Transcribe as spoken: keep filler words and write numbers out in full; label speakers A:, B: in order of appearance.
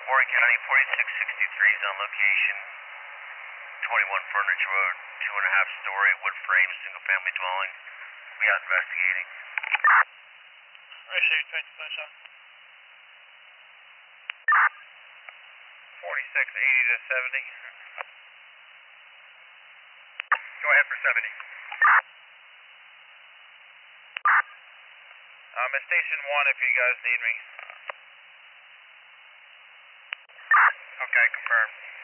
A: Warren County, forty-six sixty-three is on location. twenty-one Furniture Road, two and a half story wood frame, single family dwelling. We out investigating.
B: Received, thank you, sir. forty-six eighty to seventy. Go ahead for seventy. I'm at station one if you guys need me. Okay, confirmed.